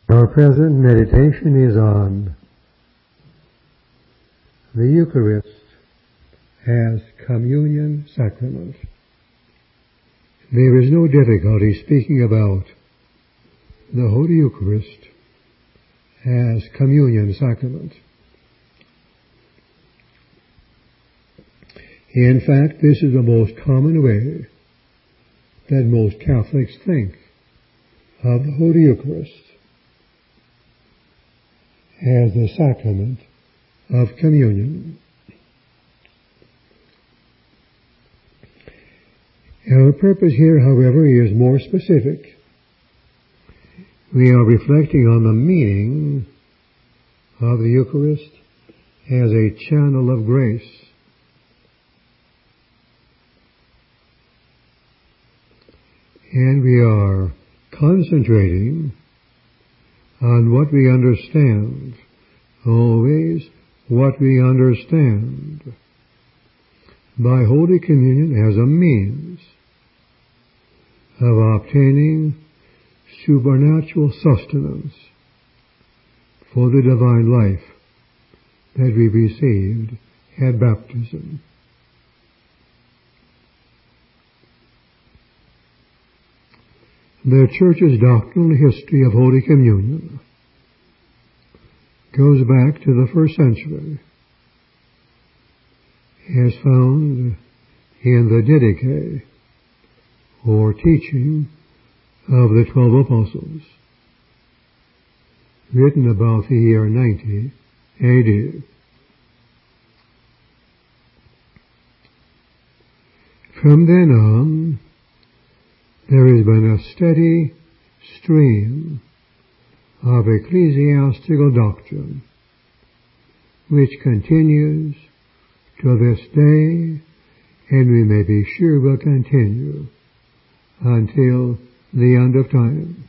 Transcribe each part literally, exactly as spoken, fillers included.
Our present meditation is on the Eucharist as communion sacrament. There is no difficulty speaking about the Holy Eucharist as communion sacrament. In fact, this is the most common way that most Catholics think of the Holy Eucharist, as the sacrament of communion. Our purpose here, however, is more specific. We are reflecting on the meaning of the Eucharist as a channel of grace. And we are concentrating on what we understand, always what we understand, by Holy Communion as a means of obtaining supernatural sustenance for the divine life that we received at baptism. The Church's doctrinal history of Holy Communion goes back to the first century, as found in the Didache, or teaching of the Twelve Apostles, written about the year ninety A D. From then on, there has been a steady stream of ecclesiastical doctrine which continues to this day, and we may be sure will continue until the end of time.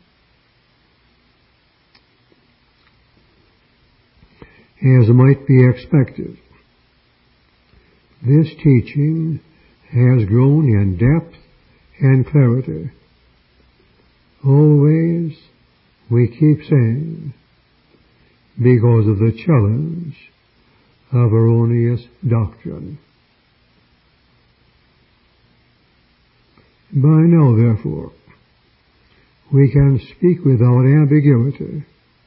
As might be expected, this teaching has grown in depth and clarity. Always, we keep saying, because of the challenge of erroneous doctrine. By now, therefore, we can speak without ambiguity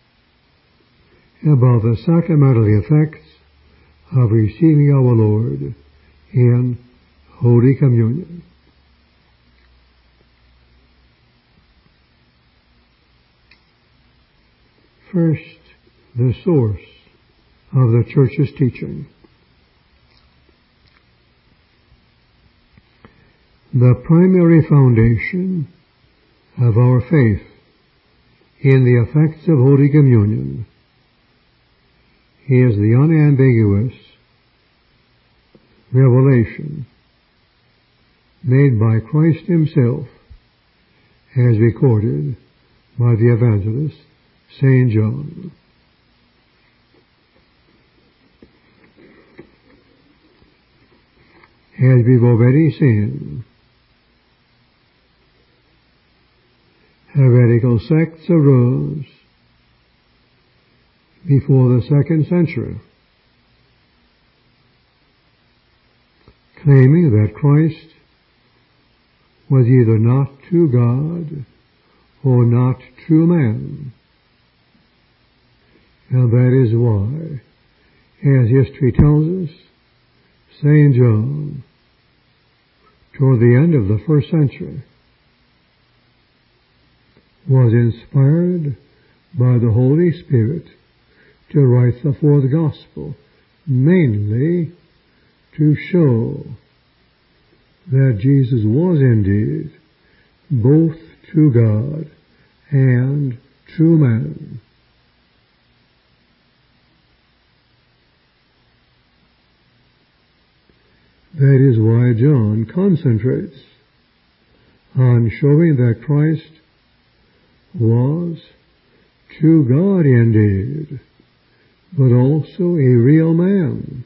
about the sacramental effects of receiving our Lord in Holy Communion. First, the source of the Church's teaching. The primary foundation of our faith in the effects of Holy Communion is the unambiguous revelation made by Christ Himself, as recorded by the evangelist Saint John. As we've already seen, heretical sects arose before the second century, claiming that Christ was either not true God or not true man. And that is why, as history tells us, Saint John, toward the end of the first century, was inspired by the Holy Spirit to write the fourth Gospel, mainly to show that Jesus was indeed both true God and true man. That is why John concentrates on showing that Christ was true God indeed, but also a real man.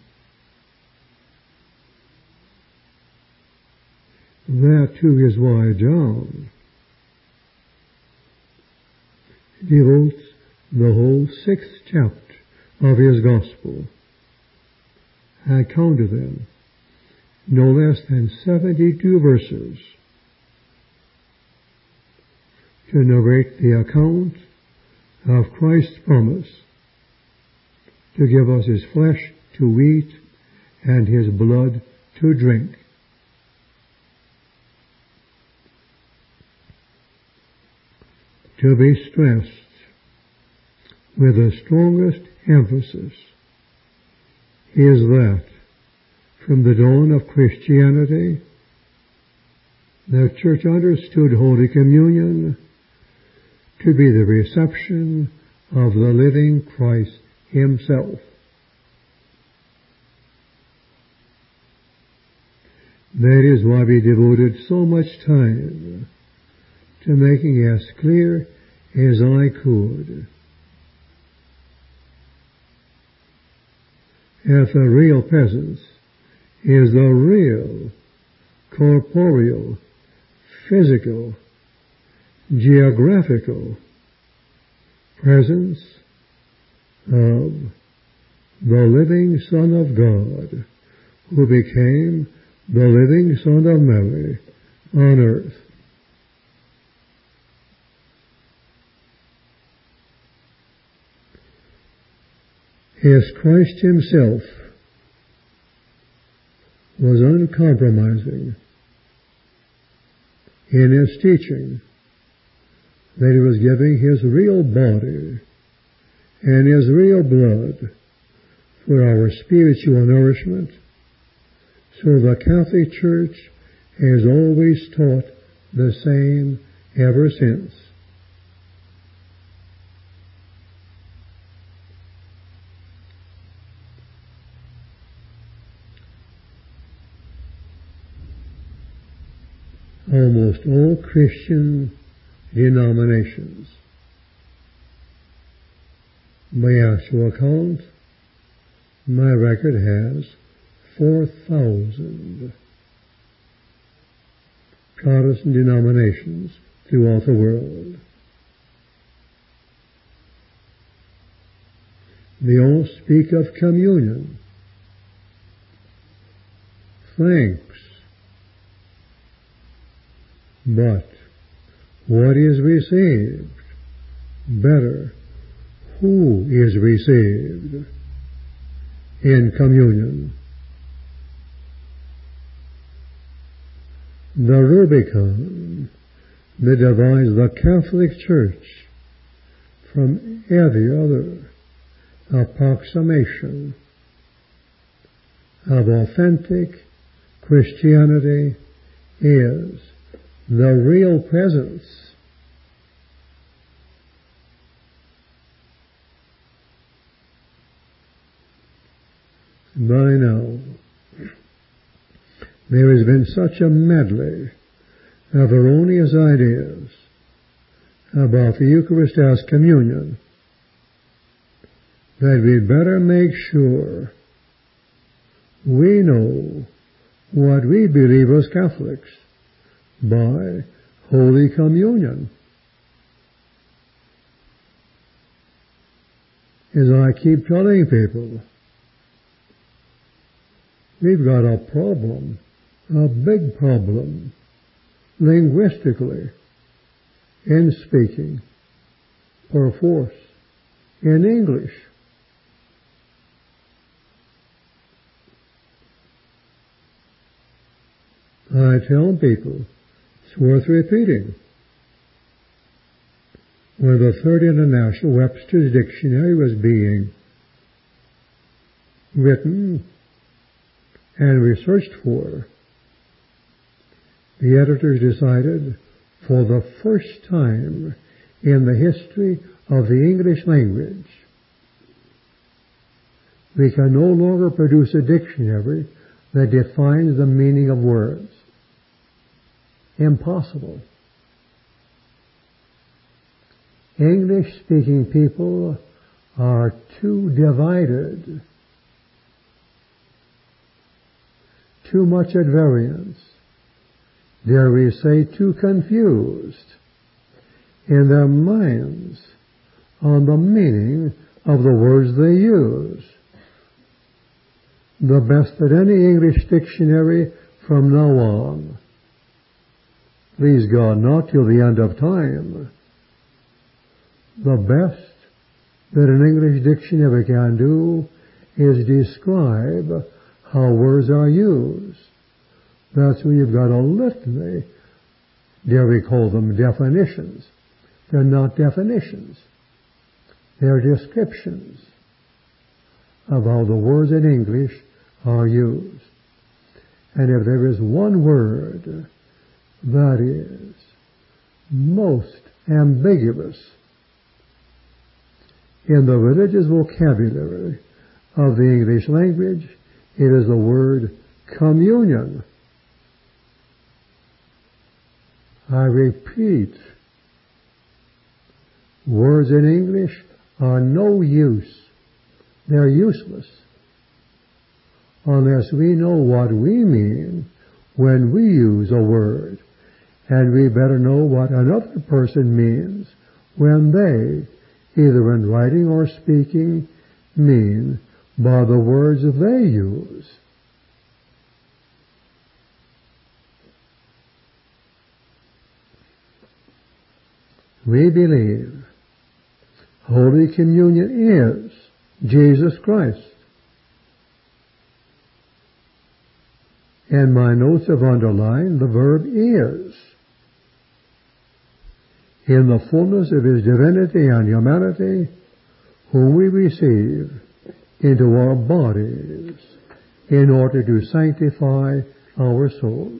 That too is why John devotes the whole sixth chapter of his gospel. I counted them, no less than seventy-two verses, to narrate the account of Christ's promise to give us his flesh to eat and his blood to drink. To be stressed with the strongest emphasis is that from the dawn of Christianity, the Church understood Holy Communion to be the reception of the living Christ himself. That is why we devoted so much time to making as clear as I could that the real presence is the real, corporeal, physical, geographical presence of the living Son of God, who became the living Son of Mary on earth. As Christ himself was uncompromising in his teaching that he was giving his real body and his real blood for our spiritual nourishment, so the Catholic Church has always taught the same ever since. Almost all Christian denominations, by actual count, my record has four thousand Protestant denominations throughout the world. They all speak of communion, thanks. But what is received? Better, who is received in communion? The Rubicon that divides the Catholic Church from every other approximation of authentic Christianity is the real presence by now. There has been such a medley of erroneous ideas about the Eucharist as communion that we'd better make sure we know what we believe as Catholics by Holy Communion. As I keep telling people, we've got a problem, a big problem, linguistically, in speaking, perforce, in English. I tell people, it's worth repeating. When the Third International Webster's Dictionary was being written and researched for, the editors decided, for the first time in the history of the English language, we can no longer produce a dictionary that defines the meaning of words. Impossible. English-speaking people are too divided, too much at variance, dare we say too confused in their minds on the meaning of the words they use. The best that any English dictionary from now on, please God, not till the end of time, the best that an English dictionary can do is describe how words are used. That's where you've got a litany. Dare we call them definitions? They're not definitions. They're descriptions of how the words in English are used. And if there is one word that is most ambiguous in the religious vocabulary of the English language, it is the word communion. I repeat, words in English are no use. They're useless unless we know what we mean when we use a word, and we better know what another person means when they, either in writing or speaking, mean by the words they use. We believe Holy Communion is Jesus Christ. And my notes have underlined the verb is. In the fullness of His divinity and humanity, whom we receive into our bodies in order to sanctify our souls.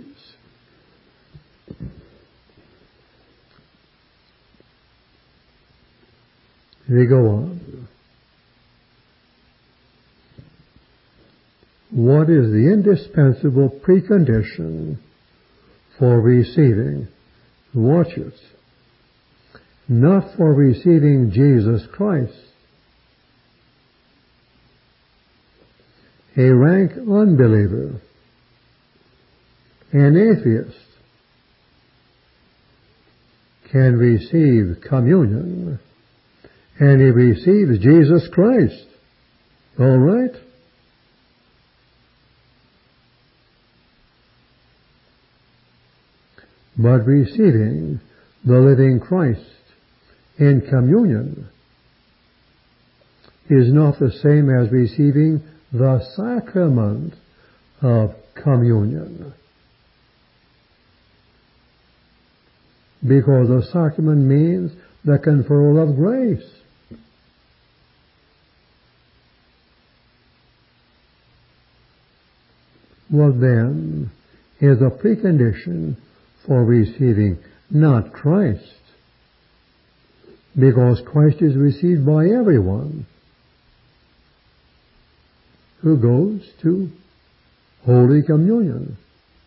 We go on. What is the indispensable precondition for receiving? Watch it. Not for receiving Jesus Christ. A rank unbeliever, an atheist, can receive communion, and he receives Jesus Christ. All right? But receiving the living Christ in communion is not the same as receiving the sacrament of communion. Because the sacrament means the conferral of grace. What then is a precondition for receiving not Christ? Because Christ is received by everyone who goes to Holy Communion.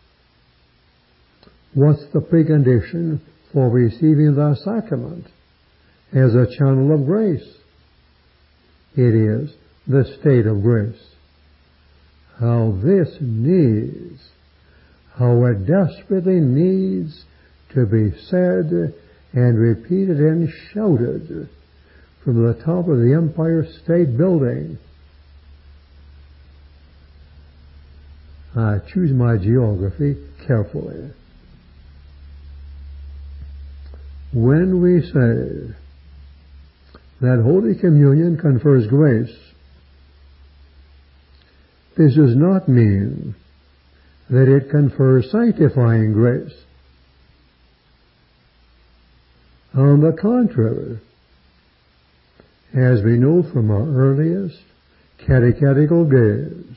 What's the precondition for receiving the sacrament as a channel of grace? It is the state of grace. How this needs, how it desperately needs to be said and repeated and shouted from the top of the Empire State Building. I choose my geography carefully. When we say that Holy Communion confers grace, this does not mean that it confers sanctifying grace. On the contrary, as we know from our earliest catechetical days,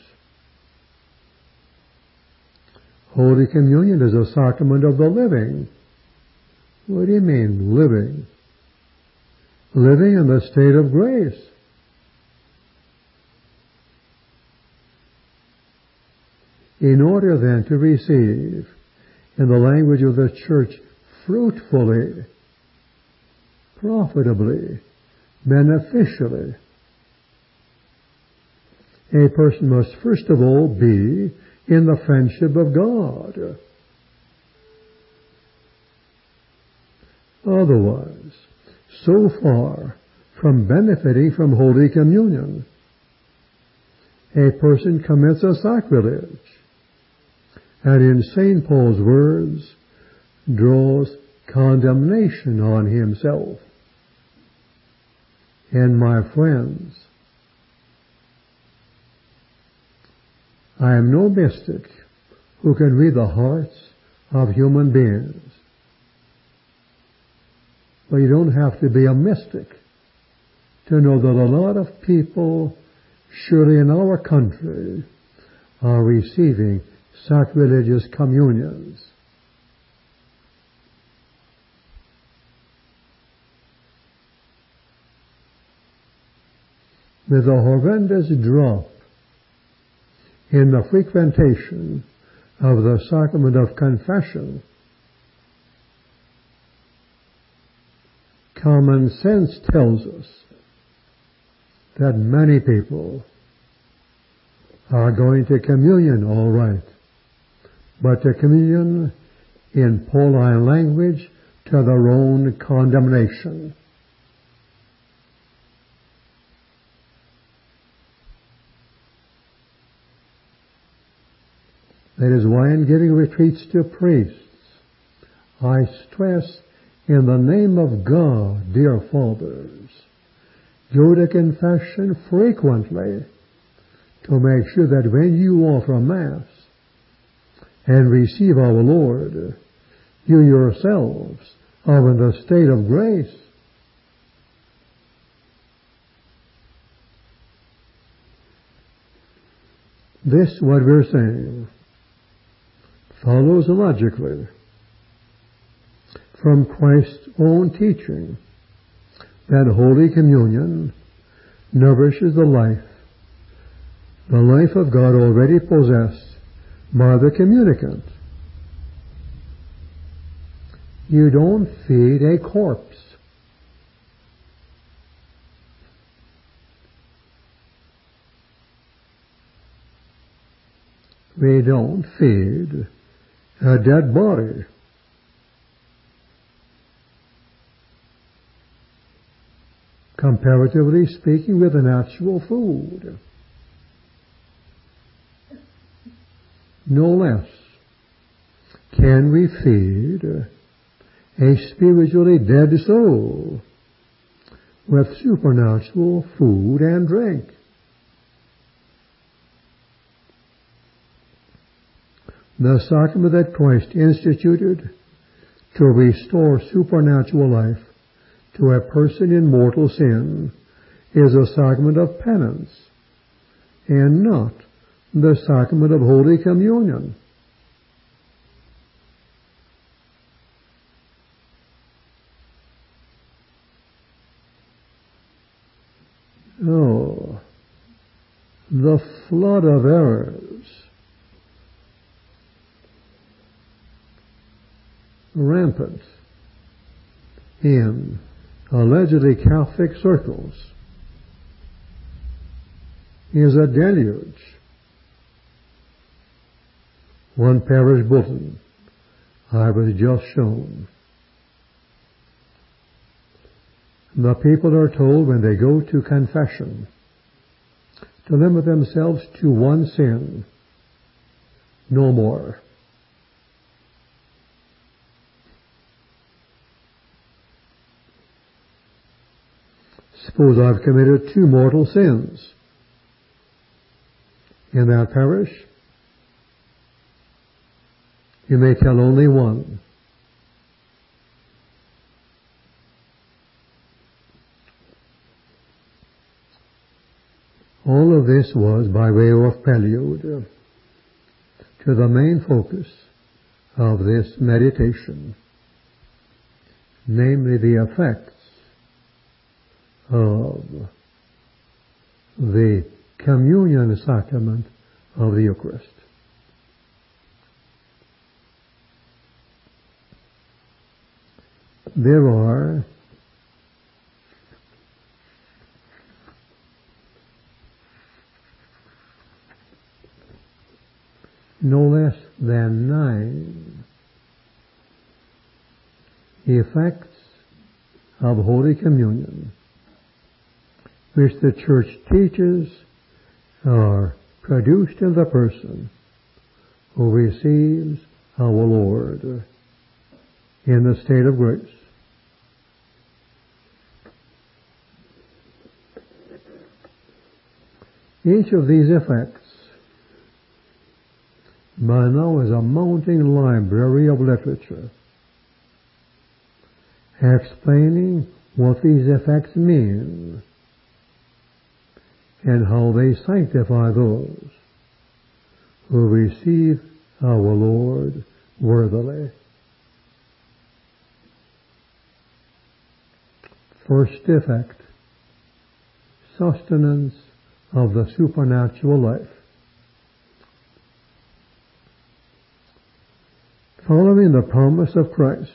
Holy Communion is a sacrament of the living. What do you mean, living? Living in the state of grace. In order then to receive, in the language of the Church, fruitfully, profitably, beneficially, a person must first of all be in the friendship of God. Otherwise, so far from benefiting from Holy Communion. A person commits a sacrilege, and in Saint Paul's words, draws condemnation on himself. And my friends, I am no mystic who can read the hearts of human beings. But you don't have to be a mystic to know that a lot of people, surely in our country, are receiving sacrilegious communions. With a horrendous drop in the frequentation of the sacrament of confession, common sense tells us that many people are going to communion all right, but to communion in Pauline language to their own condemnation. That is why in giving retreats to priests, I stress, in the name of God, dear fathers, go to confession frequently to make sure that when you offer Mass and receive our Lord, you yourselves are in a state of grace. This, what we're saying, follows logically from Christ's own teaching that Holy Communion nourishes the life, the life of God already possessed by the communicant. You don't feed a corpse. We don't feed a dead body. Comparatively speaking, with an actual food. No less can we feed a spiritually dead soul with supernatural food and drink. The sacrament that Christ instituted to restore supernatural life to a person in mortal sin is a sacrament of penance and not the sacrament of Holy Communion. Oh, the flood of errors rampant in allegedly Catholic circles is a deluge. One parish bulletin I was just shown. The people are told when they go to confession to limit themselves to one sin, no more. Suppose I've committed two mortal sins in that parish. You may tell only one. All of this was by way of prelude to the main focus of this meditation, namely the effects of the communion sacrament of the Eucharist. There are no less than nine effects of Holy Communion which the Church teaches are produced in the person who receives our Lord in the state of grace. Each of these effects by now is a mounting library of literature explaining what these effects mean and how they sanctify those who receive our Lord worthily. First effect, sustenance of the supernatural life. Following the promise of Christ,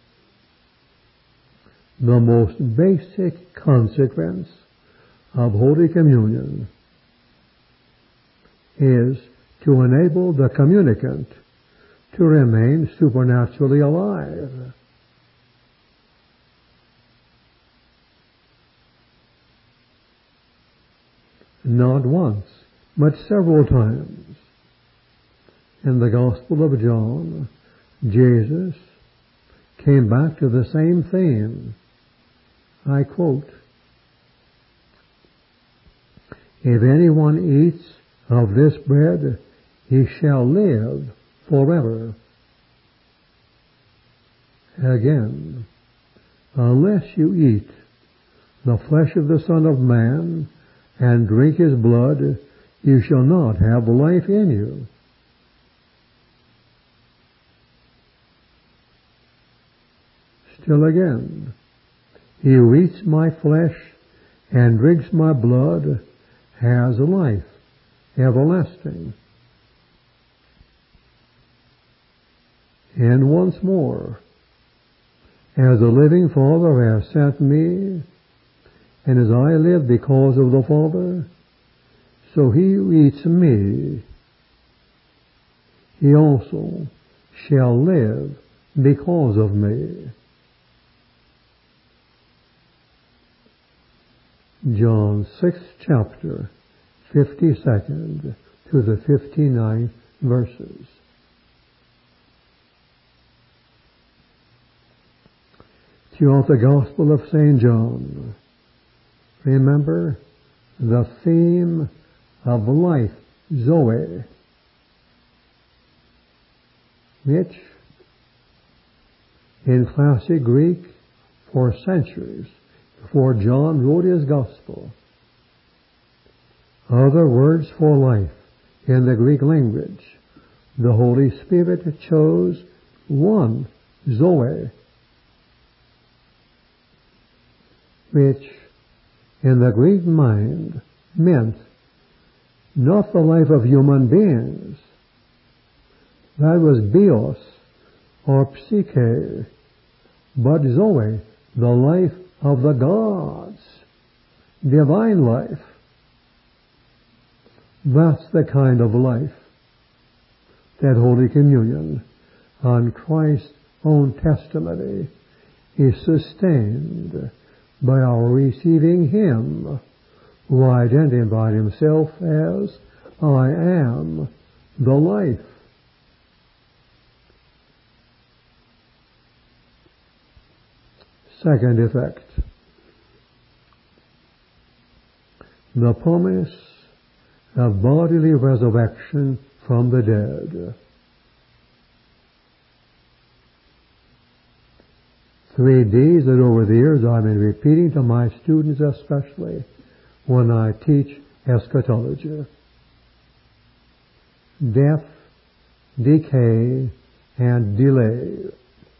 the most basic consequence of Holy Communion is to enable the communicant to remain supernaturally alive. Not once, but several times in the Gospel of John, Jesus came back to the same theme. I quote, "If anyone eats of this bread, he shall live forever." Again, unless you eat the flesh of the Son of Man and drink his blood, you shall not have life in you. Still again, he who eats my flesh and drinks my blood has life everlasting. And once more, as the living Father has sent me, and as I live because of the Father, so he who eats me, he also shall live because of me. John sixth chapter, fifty-second to the fifty-ninth verses. Throughout the Gospel of Saint John, remember the theme of life, Zoe, which in classic Greek for centuries before John wrote his Gospel, other words for life in the Greek language, the Holy Spirit chose one, Zoe, which in the Greek mind meant not the life of human beings. That was bios or psyche, but Zoe, the life of the gods, divine life. That's the kind of life that Holy Communion on Christ's own testimony is sustained by our receiving Him, who identified Himself as, "I am the life." Second effect, the promise of bodily resurrection from the dead. Three D's that over the years I've been repeating to my students, especially when I teach eschatology. Death, decay, and delay.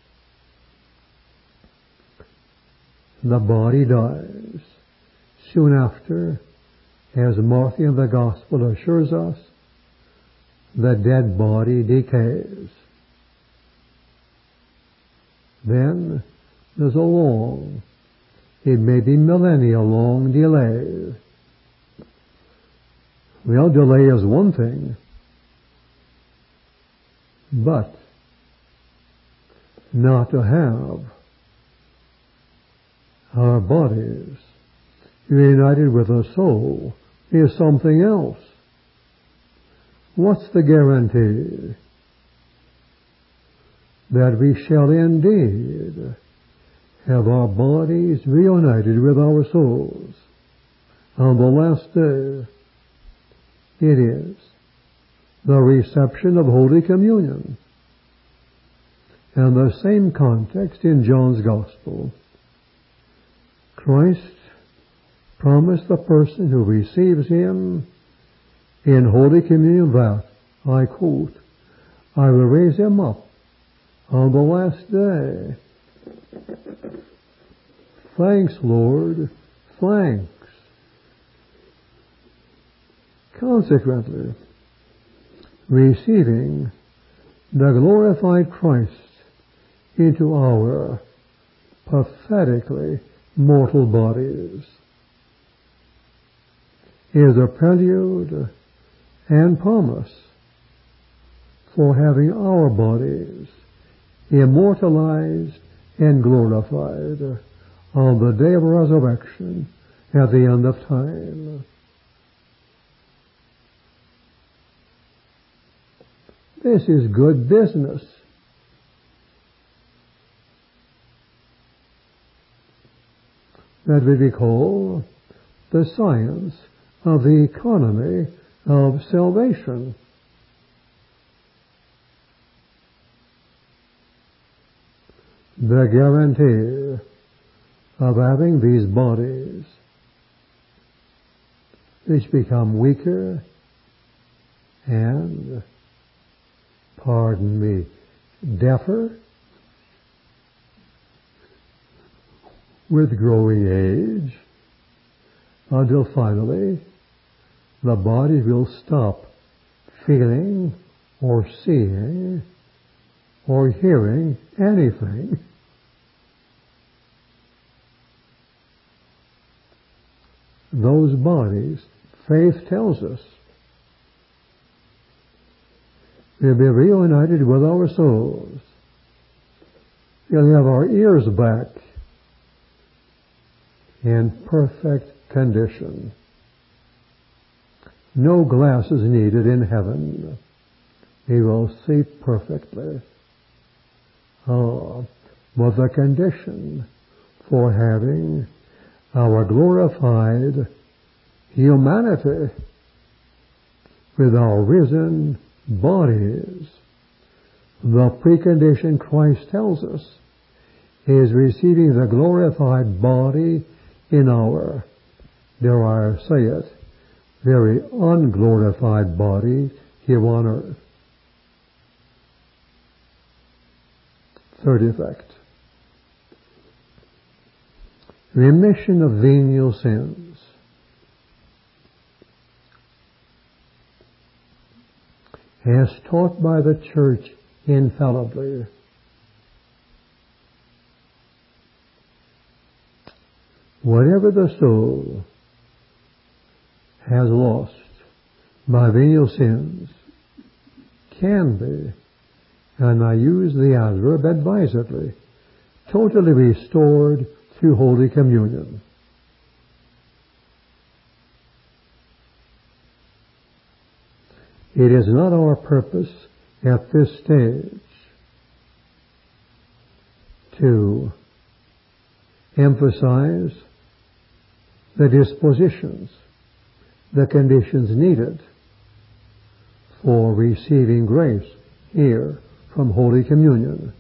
The body dies. Soon after, as Martha in the Gospel assures us, the dead body decays. Then there's a long, it may be millennia long delay. Well, delay is one thing, but not to have our bodies united with the soul is something else. What's the guarantee? That we shall indeed have our bodies reunited with our souls on the last day. It is the reception of Holy Communion. And the same context in John's Gospel. Christ promised the person who receives Him in Holy Communion that, I quote, I will raise him up on the last day. Thanks, Lord, thanks. Consequently, receiving the glorified Christ into our pathetically mortal bodies is a prelude and promise for having our bodies immortalized and glorified on the day of resurrection at the end of time. This is good business. That we call the science of the economy of salvation. The guarantee of having these bodies which become weaker and, pardon me, deafer with growing age, until finally the body will stop feeling or seeing or hearing anything. Those bodies, faith tells us, will be reunited with our souls. We'll have our ears back in perfect condition. No glasses needed in heaven. We will see perfectly. Oh, but the condition for having our glorified humanity with our risen bodies, the precondition Christ tells us is receiving the glorified body in our, dare I say it, very unglorified body here on earth. Third effect. Remission of venial sins. As taught by the Church infallibly. Whatever the soul has lost by venial sins can be, and I use the adverb advisedly, totally restored through Holy Communion. It is not our purpose at this stage to emphasize the dispositions, the conditions needed for receiving grace here from Holy Communion.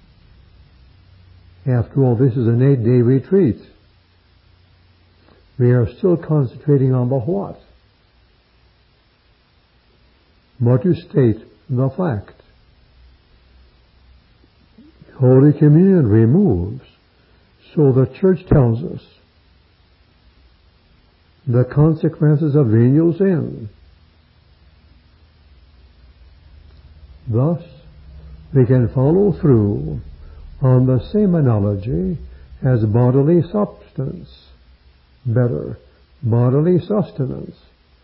After all, this is an eight-day retreat. We are still concentrating on the what, but to state the fact. Holy Communion removes, so the Church tells us, the consequences of venial sin. Thus, we can follow through on the same analogy as bodily substance. Better, bodily sustenance.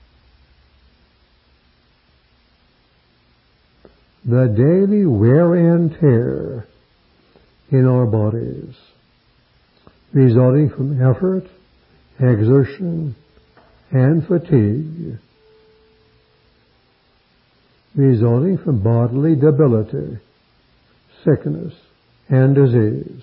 The daily wear and tear in our bodies, resulting from effort exertion, and fatigue, resulting from bodily debility, sickness, and disease,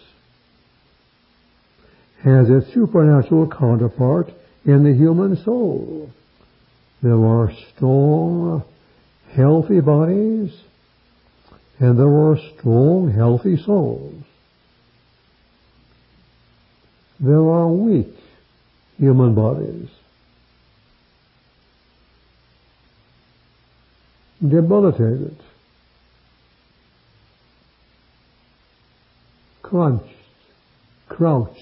has its supernatural counterpart in the human soul. There are strong, healthy bodies, and there are strong, healthy souls. There are weak human bodies, debilitated, crunched, crouched.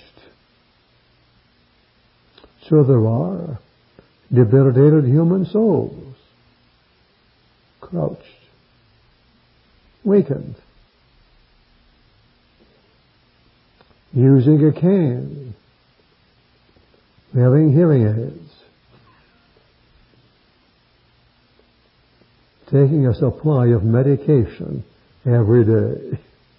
So there are debilitated human souls, crouched, weakened, using a cane, having hearing aids, taking a supply of medication every day.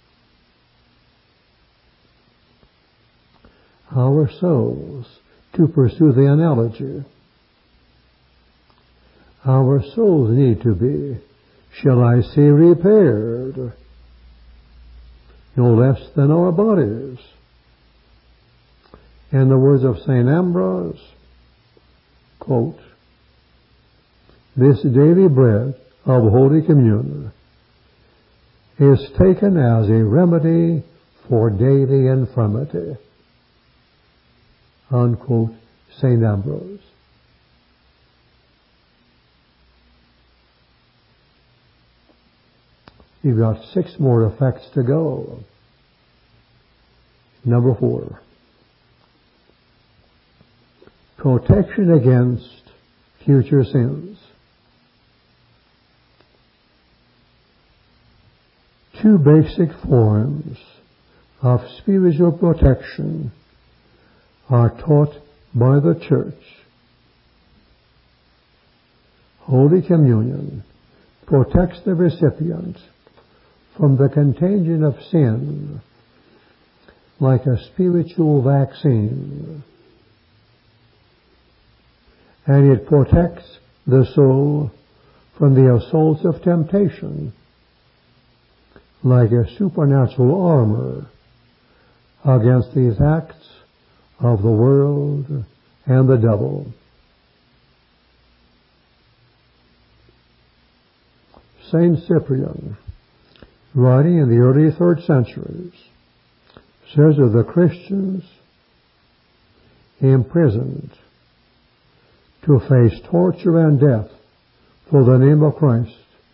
Our souls, to pursue the analogy, our souls need to be, shall I say, repaired, no less than our bodies. In the words of Saint Ambrose, quote, "This daily bread of Holy Communion is taken as a remedy for daily infirmity." Unquote, Saint Ambrose. You've got six more effects to go. Number four. Protection against future sins. Two basic forms of spiritual protection are taught by the Church. Holy Communion protects the recipient from the contagion of sin like a spiritual vaccine, and it protects the soul from the assaults of temptation like a supernatural armor against these acts of the world and the devil. Saint Cyprian, writing in the early third centuries, says of the Christians imprisoned to face torture and death for the name of Christ,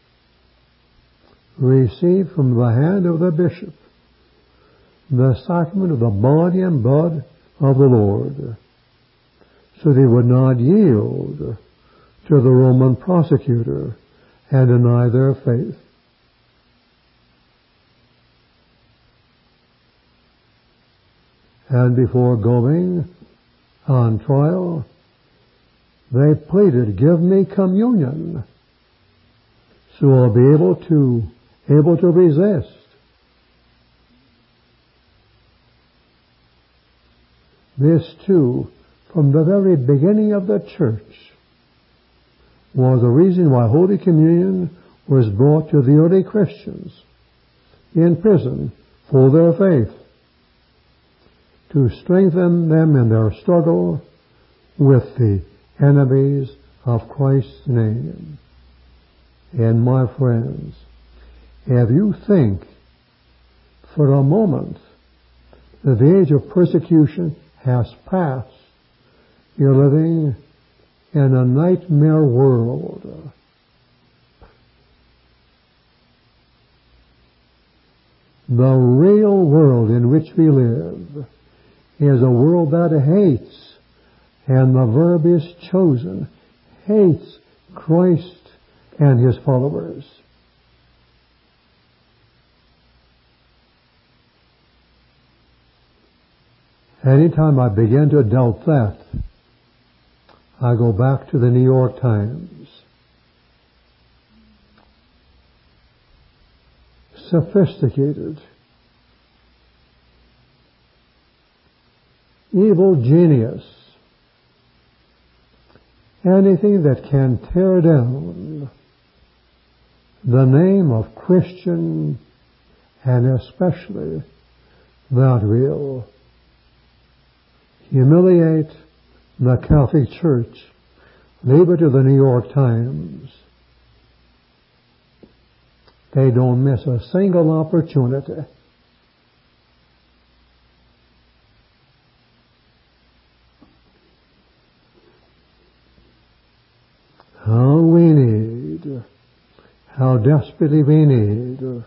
receive from the hand of the bishop the sacrament of the body and blood of the Lord, so they would not yield to the Roman prosecutor and deny their faith. And before going on trial, they pleaded, "Give me communion, so I'll be able to able to resist." This, too, from the very beginning of the Church, was the reason why Holy Communion was brought to the early Christians in prison for their faith, to strengthen them in their struggle with the enemies of Christ's name. And my friends, if you think for a moment that the age of persecution has passed, you're living in a nightmare world. The real world in which we live is a world that hates, and the verb is chosen, hates Christ and His followers. Anytime I begin to doubt that, I go back to the New York Times. Sophisticated, evil genius anything that can tear down the name of Christian, and especially that will humiliate the Catholic Church. Leave it to the New York Times. They don't miss a single opportunity. How we need, how desperately we need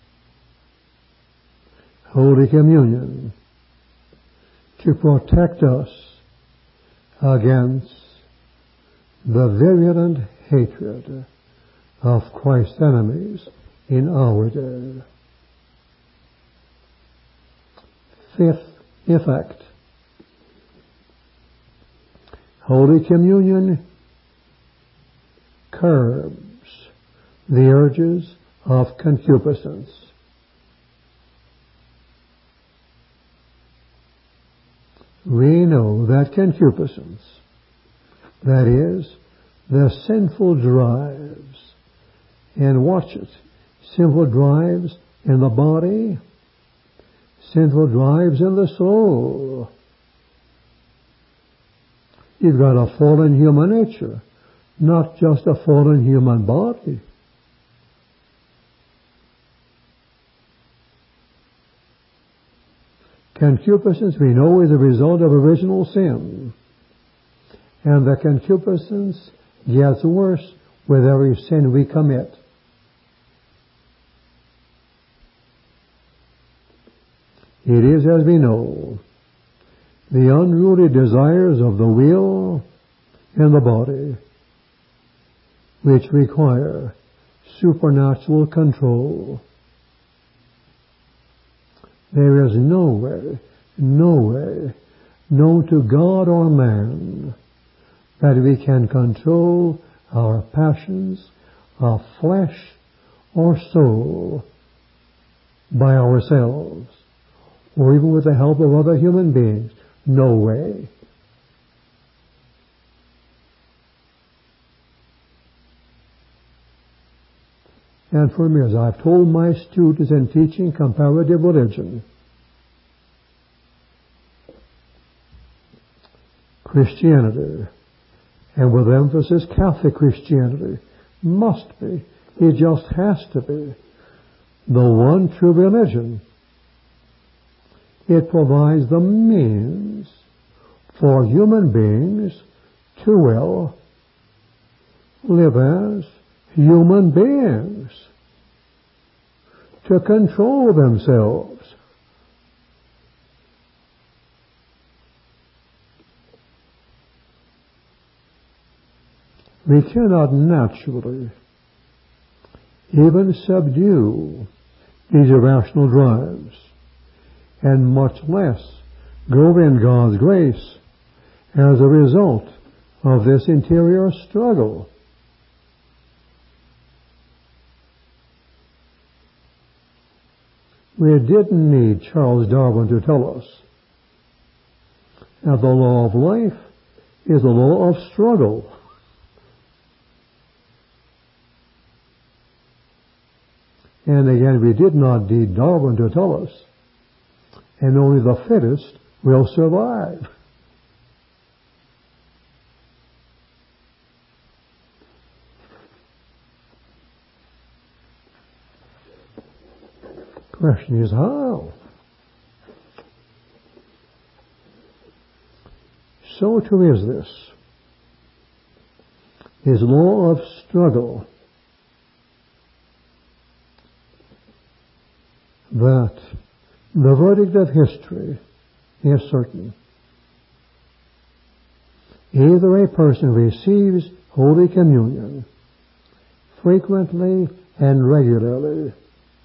Holy Communion to protect us against the virulent hatred of Christ's enemies in our day. Fifth effect. Holy Communion curbs the urges of concupiscence. We know that concupiscence, that is, the sinful drives, and watch it, sinful drives in the body, sinful drives in the soul. You've got a fallen human nature, not just a fallen human body. Concupiscence, we know, is a result of original sin. And the concupiscence gets worse with every sin we commit. It is, as we know, the unruly desires of the will and the body which require supernatural control. There is no way, no way, known to God or man, that we can control our passions of flesh or soul by ourselves, or even with the help of other human beings. No way. And for me, as I've told my students in teaching comparative religion, Christianity, and with emphasis Catholic Christianity, must be, it just has to be, the one true religion. It provides the means for human beings to, well, live as human beings, to control themselves. We cannot naturally even subdue these irrational drives, and much less grow in God's grace as a result of this interior struggle. We didn't need Charles Darwin to tell us that the law of life is the law of struggle. And again, we did not need Darwin to tell us, and only the fittest will survive. Question is how? So too is this. His law of struggle, that the verdict of history is certain. Either a person receives Holy Communion frequently and regularly,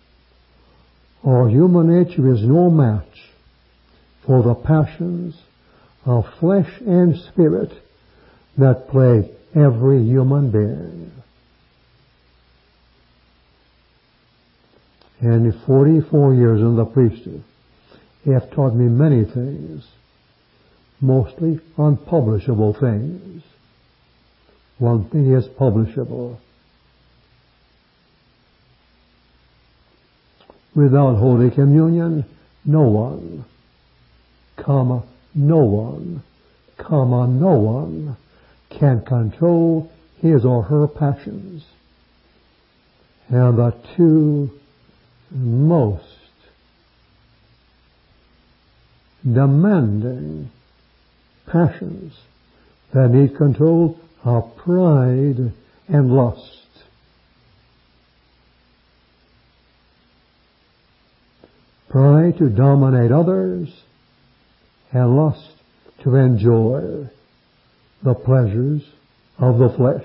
or human nature is no match for the passions of flesh and spirit that plague every human being. And forty-four years in the priesthood have taught me many things, mostly unpublishable things. one thing is publishable. Without Holy Communion, no one, comma, no one, comma, no one can control his or her passions. And the two most demanding passions that need control are pride and lust. Pride to dominate others, and lust to enjoy the pleasures of the flesh.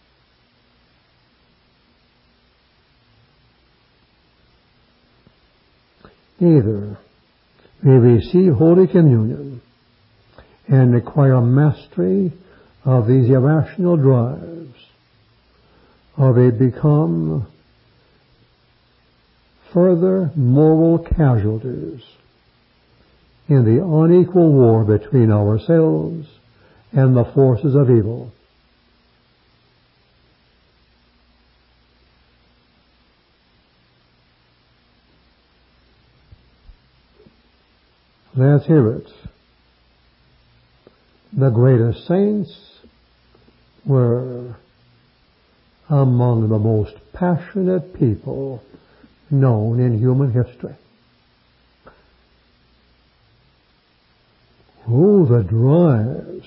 Either we receive Holy Communion and acquire mastery of these irrational drives, or we become further moral casualties in the unequal war between ourselves and the forces of evil. Let's hear it. The greatest saints were among the most passionate people known in human history. Oh, the drives.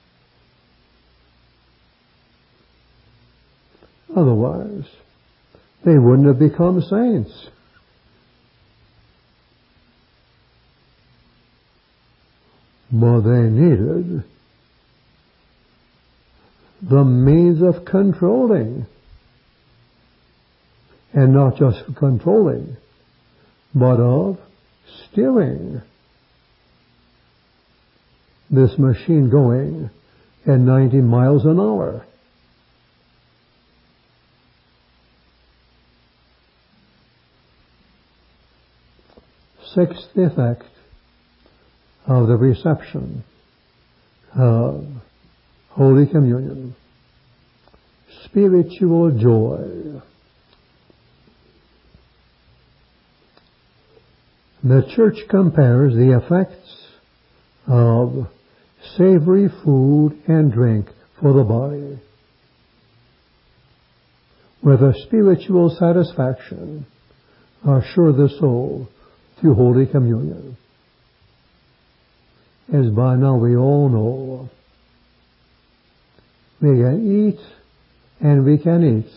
Otherwise, they wouldn't have become saints. But they needed the means of controlling. And not just controlling, but of steering this machine going at ninety miles an hour. Sixth effect of the reception of Holy Communion: spiritual joy. The Church compares the effects of savory food and drink for the body with a spiritual satisfaction assure the soul through Holy Communion. As by now we all know, we can eat and we can eat.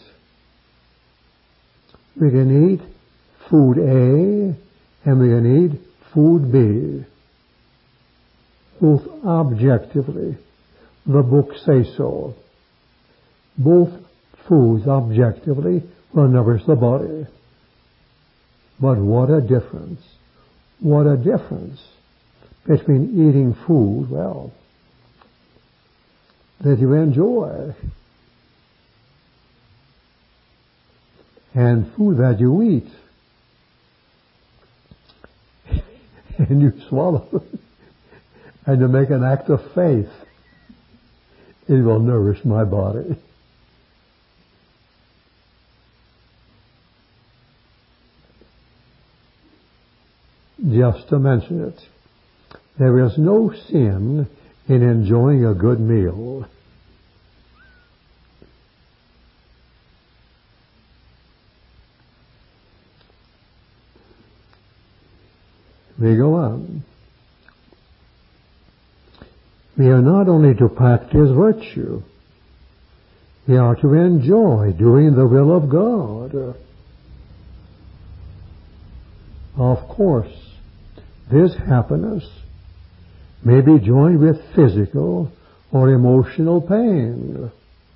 We can eat food A and we can eat food B. Both objectively, the book says so. Both foods objectively will nourish the body. But what a difference, what a difference between eating food, well, that you enjoy, and food that you eat and you swallow it and you make an act of faith. It will nourish my body. Just to mention it, there is no sin in enjoying a good meal. We go on. We are not only to practice virtue, we are to enjoy doing the will of God. Of course, this happiness may be joined with physical or emotional pain.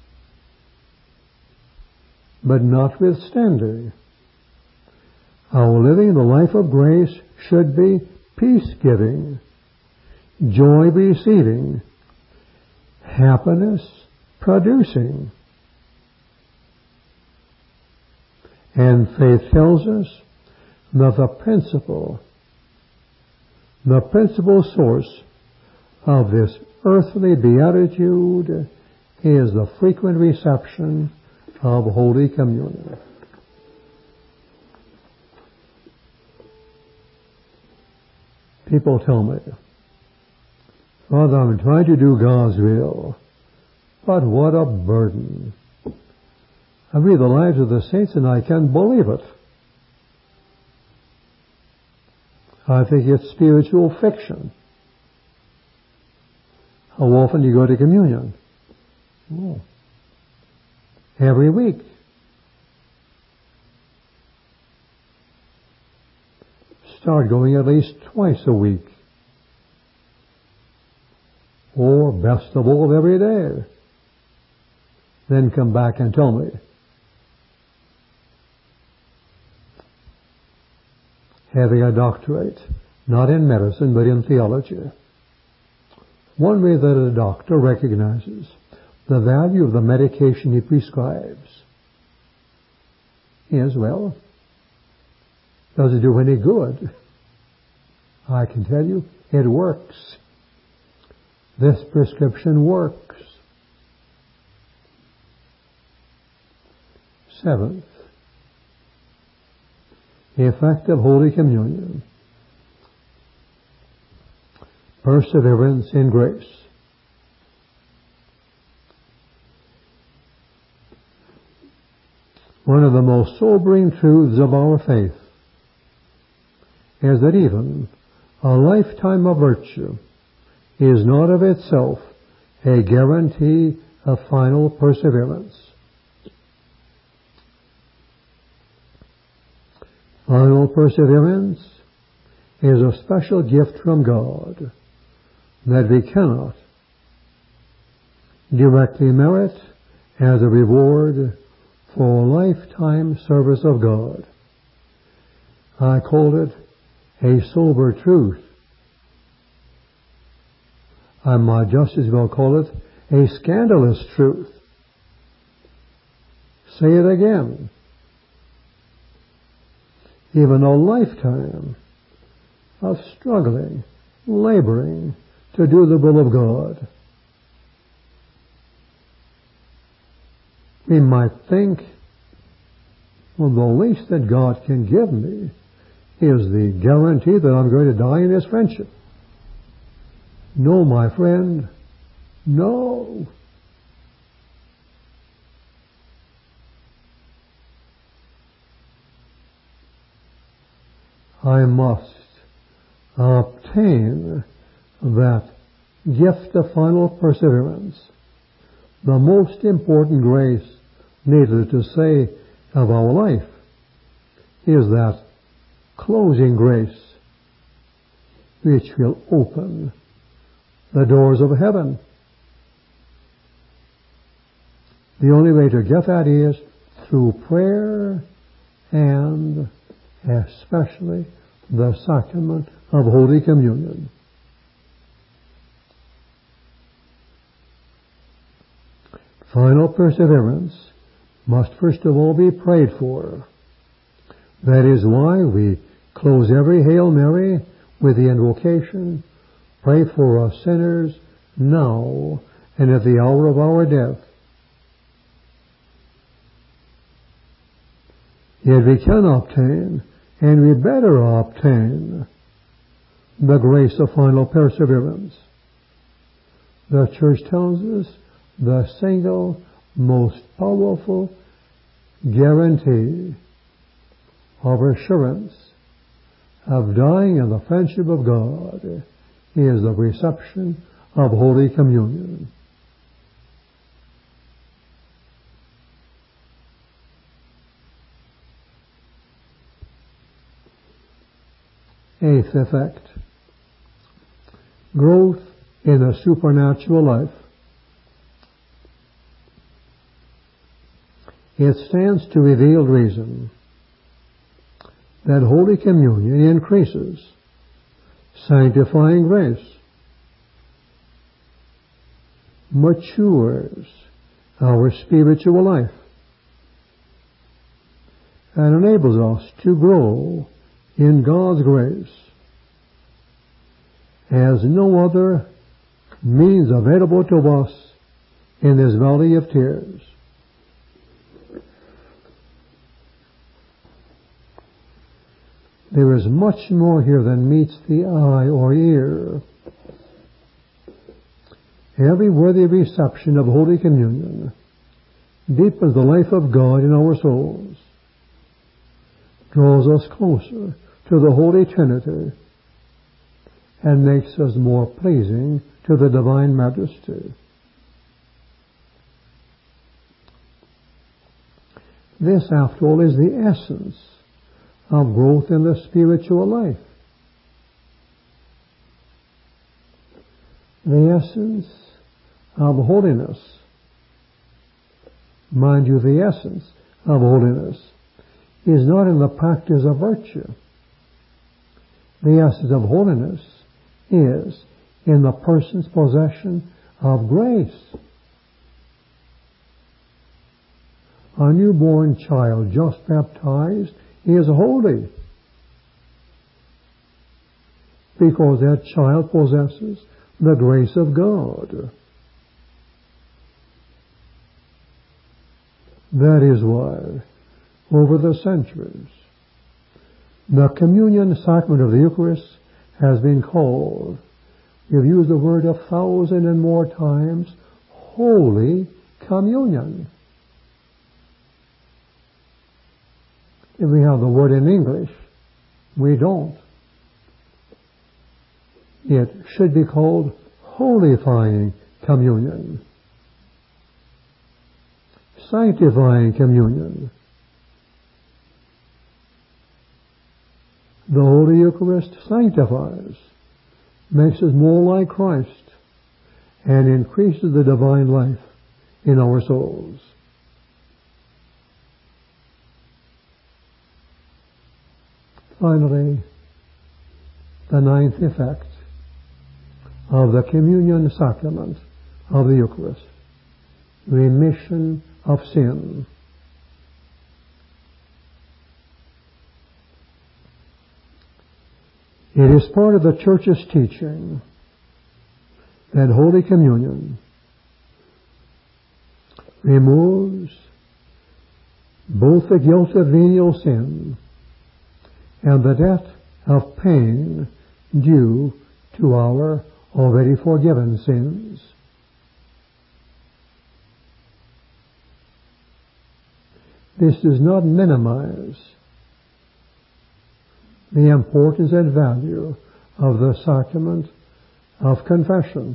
But notwithstanding, our living the life of grace should be peace-giving, joy-receiving, happiness-producing. And faith tells us that the principal, the principal source of this earthly beatitude is the frequent reception of Holy Communion. People tell me, Father, I'm trying to do God's will, but what a burden. I read the lives of the saints and I can't believe it. I think it's spiritual fiction. How often do you go to communion? Oh. Every week. Start going at least twice a week. Or best of all, every day. Then come back and tell me. Having a doctorate, not in medicine, but in theology. One way that a doctor recognizes the value of the medication he prescribes is, well, does it do any good? I can tell you, it works. This prescription works. Seventh, the effect of Holy Communion. Perseverance in grace. One of the most sobering truths of our faith is that even a lifetime of virtue is not of itself a guarantee of final perseverance. Final perseverance is a special gift from God that we cannot directly merit as a reward for a lifetime service of God. I called it a sober truth. I might just as well call it a scandalous truth. Say it again. Even a lifetime of struggling, laboring to do the will of God. We might think, well, the least that God can give me is the guarantee that I'm going to die in His friendship. No, my friend, no. I must obtain that gift of final perseverance, the most important grace, needless to say, of our life, is that closing grace which will open the doors of heaven. The only way to get that is through prayer and especially the sacrament of Holy Communion. Final perseverance must first of all be prayed for. That is why we close every Hail Mary with the invocation, pray for us sinners now and at the hour of our death. Yet we can obtain, and we better obtain, the grace of final perseverance. The Church tells us the single most powerful guarantee of assurance of dying in the friendship of God is the reception of Holy Communion. Eighth effect, growth in a supernatural life. It stands to revealed reason that Holy Communion increases sanctifying grace, matures our spiritual life, and enables us to grow in God's grace as no other means available to us in this valley of tears. There is much more here than meets the eye or ear. Every worthy reception of Holy Communion deepens the life of God in our souls, draws us closer to the Holy Trinity, and makes us more pleasing to the Divine Majesty. This, after all, is the essence of growth in the spiritual life. The essence of holiness. Mind you, the essence of holiness is not in the practice of virtue. The essence of holiness is in the person's possession of grace. A newborn child just baptized is holy because that child possesses the grace of God. That is why, over the centuries, the communion sacrament of the Eucharist has been called, we've used the word a thousand and more times, Holy Communion. If we have the word in English, we don't. It should be called Holifying Communion, Sanctifying Communion. The Holy Eucharist sanctifies, makes us more like Christ, and increases the divine life in our souls. Finally, the ninth effect of the communion sacrament of the Eucharist, remission of sin. It is part of the Church's teaching that Holy Communion removes both the guilt of venial sin and the debt of pain due to our already forgiven sins. This does not minimize the importance and value of the sacrament of confession,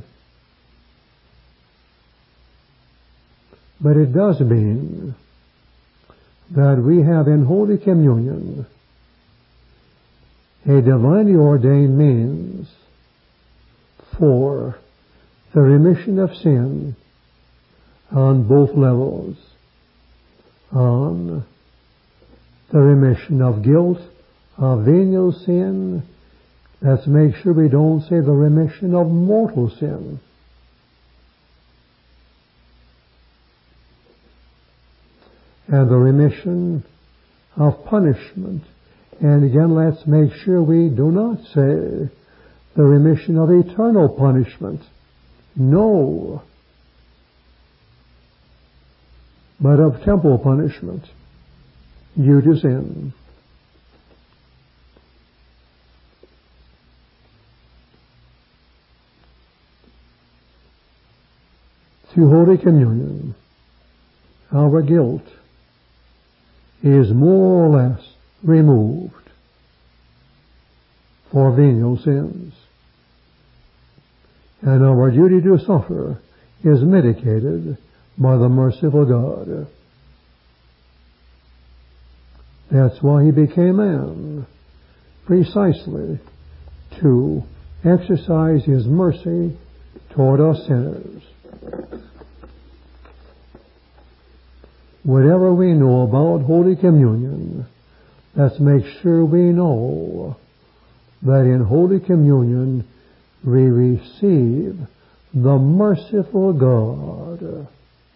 but it does mean that we have in Holy Communion a divinely ordained means for the remission of sin on both levels, on the remission of guilt, of venial sin. Let's make sure we don't say the remission of mortal sin. And the remission of punishment. And again, let's make sure we do not say the remission of eternal punishment. No. But of temporal punishment due to sin. Through Holy Communion, our guilt is more or less removed for venial sins, and our duty to suffer is mitigated by the merciful God. That's why He became man, precisely to exercise His mercy toward us sinners. Whatever we know about Holy Communion, let's make sure we know that in Holy Communion we receive the merciful God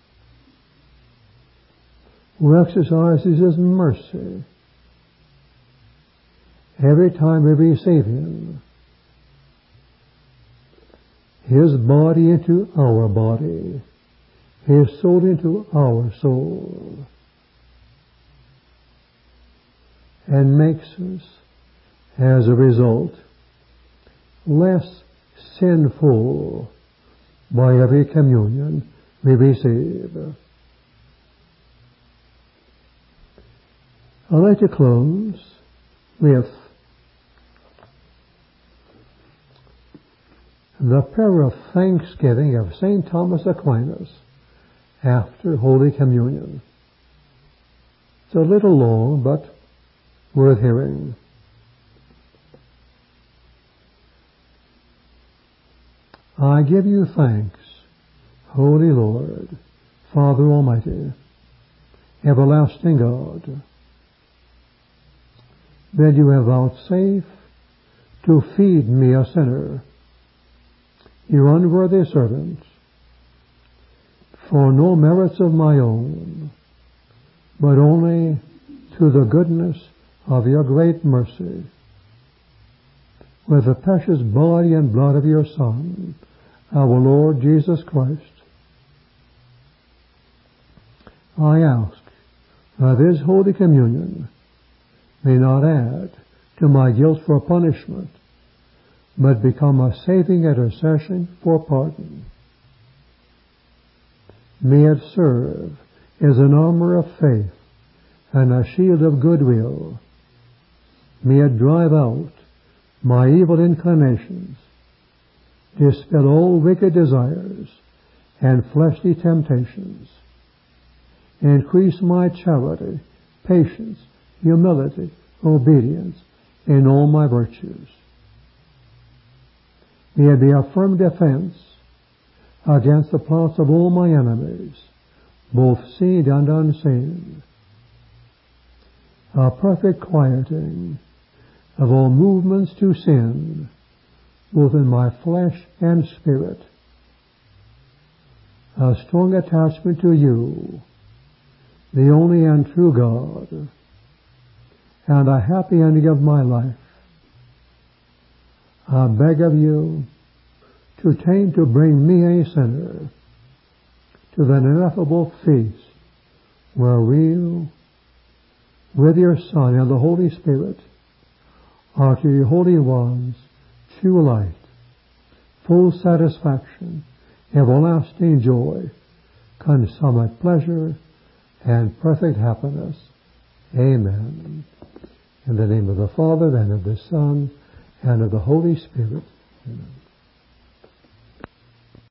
who exercises His mercy every time we receive Him, His body into our body, is sold into our soul and makes us, as a result, less sinful by every communion we receive. I'd like to close with the prayer of thanksgiving of Saint Thomas Aquinas after Holy Communion. It's a little long, but worth hearing. I give you thanks, Holy Lord, Father Almighty, everlasting God, that you have vouchsafed to feed me, a sinner, your unworthy servant, for no merits of my own, but only through the goodness of your great mercy. With the precious body and blood of your Son, our Lord Jesus Christ, I ask that this Holy Communion may not add to my guilt for punishment, but become a saving intercession for pardon. May it serve as an armor of faith and a shield of goodwill. May it drive out my evil inclinations, dispel all wicked desires and fleshly temptations, increase my charity, patience, humility, obedience in all my virtues. May it be a firm defense against the plots of all my enemies, both seen and unseen, a perfect quieting of all movements to sin, both in my flesh and spirit, a strong attachment to you, the only and true God, and a happy ending of my life. I beg of you to deign to bring me, a sinner, to that ineffable feast where you, with your Son and the Holy Spirit, are to your holy ones true light, full satisfaction, everlasting joy, consummate pleasure, and perfect happiness. Amen. In the name of the Father, and of the Son, and of the Holy Spirit. Amen.